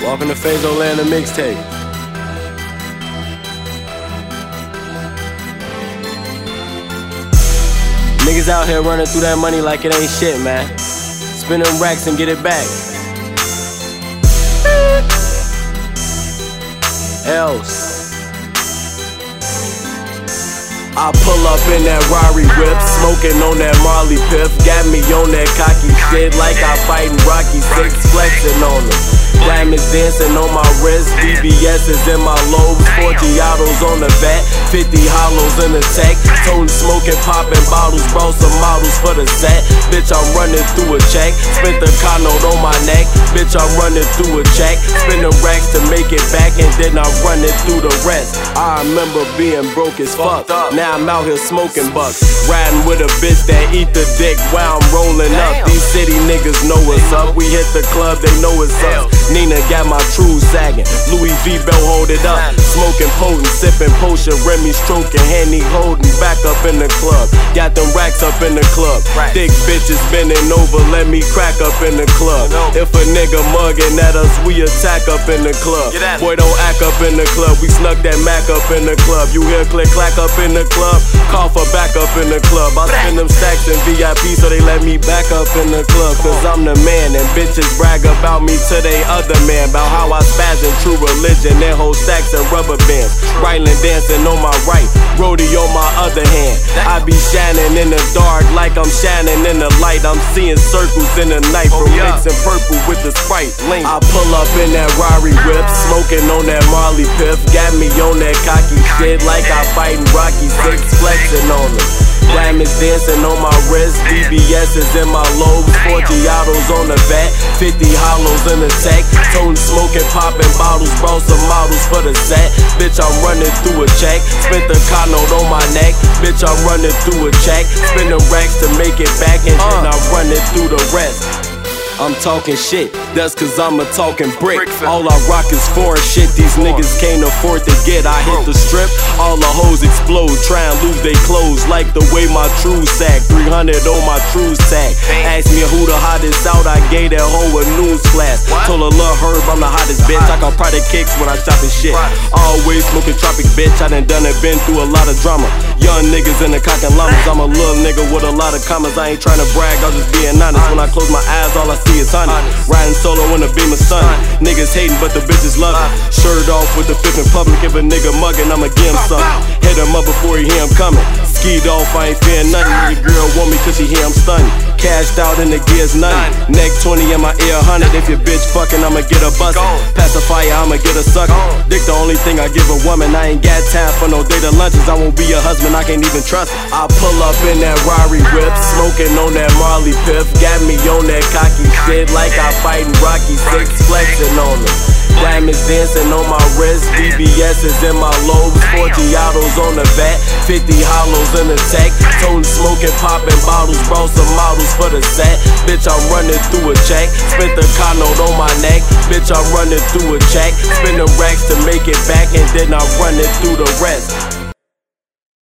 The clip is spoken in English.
Welcome to Fazoland, the mixtape. Niggas out here running through that money like it ain't shit, man. Spin them racks and get it back. Else I pull up in that Rari whip, smoking on that Marley Piff. Got me on that cocky shit like I fightin' Rocky 6, flexing on them. Diamonds dancing on my wrist, BBS is in my lobes, 40 autos on the back, 50 hollows in the tech. Totally smoking, popping bottles, brought some models for the set. Bitch, I'm running through a check, spent the car note on my neck. Bitch, I'm running through a check, spending racks to make it back, and then I'm running through the rest. I remember being broke as fuck, now I'm out here smoking bucks, riding with a bitch that eat the dick while I'm rolling up. These city niggas know what's up, we hit the club, they know it's us. Nina got my trues sagging, Louis V belt hold it up. Smoking potent, sipping potion, Remy stroking, Henny holding back up in the club. Got them racks up in the club, thick bitches bending over, let me crack up in the club. If a nigga mugging at us, we attack up in the club. Boy, don't act up in the club, we snuck that Mac up in the club. You hear click clack up in the club, call for back up in the club. I spend them stacks in VIP so they let me back up in the club. Cause I'm the man and bitches brag about me to they other man. About how I spaz in True Religion and hold stacks and rubber bands. Rylan dancing on my right, Brody on my other hand. I be shining in the dark like I'm shining in the light. I'm seeing circles in the night from mixing purple with the Sprite. I pull up in that Rari whip, smoking on that Marley Piff. Got me on that cocky shit like I fightin' Rocky 6, flexing on them. Diamonds dancing on my wrist, BBS is in my lobes, 40 autos on the back, 50 hollows in the tech. Totally smoking, popping bottles, brought some models for the set. Bitch, I'm running through a check, spent the car note on my neck. Bitch, I'm running through a check, spending racks to make it back, and then I'm running through the rest. I'm talking shit, that's cause I'm a talking brick. All I rock is foreign shit, these niggas can't afford to get. I hit the strip, all the hoes explode, try and lose they clothes like the way my trues sag. 300 on my trues tag. Ask me who the hottest out, I gave that hoe a news flash. Told her lil' Herb I'm the hottest bitch, I call product kicks when I shop and shit. Always smoking tropic bitch, I done it, been through a lot of drama. Young niggas in the cock and llamas, I'm a little nigga with a lot of commas. I ain't tryna brag, I'm just being honest. When I close my eyes, all I see is honey. Riding solo in the beam of sun. Niggas hating, but the bitches love it. Shirt off with the fifth in public. If a nigga mugging, I'ma give him something. Hit him up before he hear him coming. Skied off, I ain't fearing nothing. Your girl want me cause she hear I'm stunning. Cashed out and the gear's nothing. Neck 20 in my ear 100. If your bitch fucking, I'ma get a bustin'. Pacifier, I'ma get a sucker. Dick the only thing I give a woman. I ain't got time for no data lunches. I won't be your husband, I can't even trust it. I pull up in that Rari whip, smoking on that Marley Piff. Got me on that cocky shit like I fightin' Rocky 6, flexing on them. Diamonds dancing on my wrist, BBS is in my lobes, 40 autos on the back, 50 hollows in the tech. Totally smoking, popping bottles, brought some models for the set. Bitch, I'm running through a check, spent the car note on my neck. Bitch, I'm running through a check, spending racks to make it back, and then I'm running through the rest.